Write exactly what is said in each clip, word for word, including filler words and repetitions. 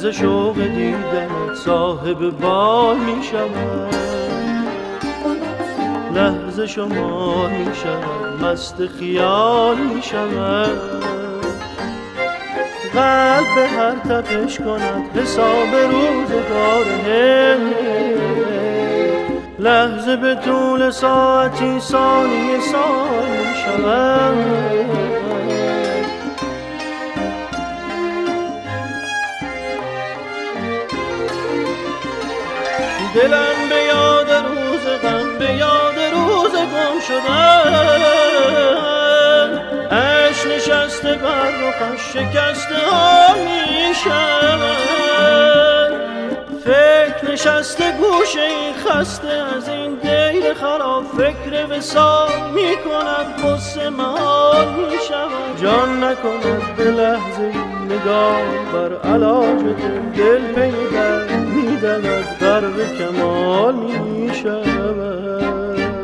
ز شوق دیدنت صاحب بال می شود، لحظه شمار می شود، مست خیال می شود. قلب به هر تپش کند حساب روزگار، لحظه به طول ساعتی ثانیه سال می شود. دلم به یاد روز غم، به یاد روز گم شدن، عشق نشسته بر رخش شکسته ها می شود. فکر نشسته گوشه این خسته از این دیر خراب، فکر وصال می کند قصه محال می شود. جان نکند به لحظه نگاه بر علاج دل، دل پی در می دود غرق کمال می شود.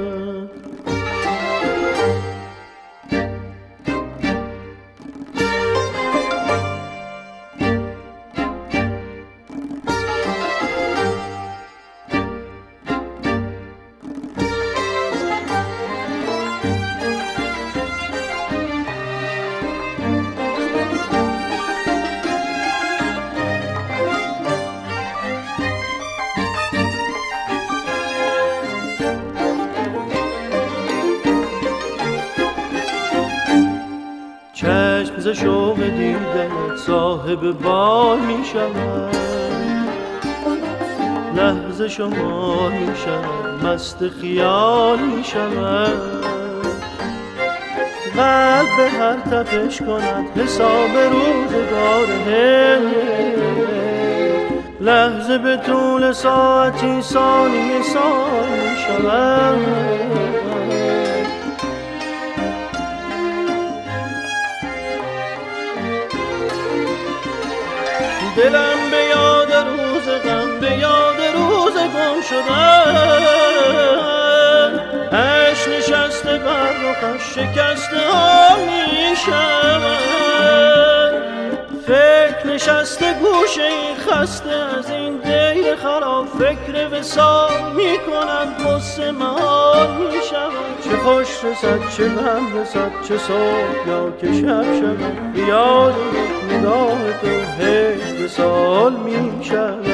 چشم ز شوق دیدنت صاحب بال می شود، لحظه شمار می شود، مست خیال می شود. قلب به هر تپش کند حساب روزگار، لحظه به طول ساعتی ثانیه سال می شود. دلم به یاد روز غم، به یاد روز گم شدن، عشق نشسته بر رخش شکسته ها می شود. فکر نشسته گوشه این خسته از این دیر خراب، فکر وصال می کند قصه محال می شود. چه خوش رسد چه غم رسد، چه صبح یا که شب شود، یاد یک نگاه تو هجر سال می شود.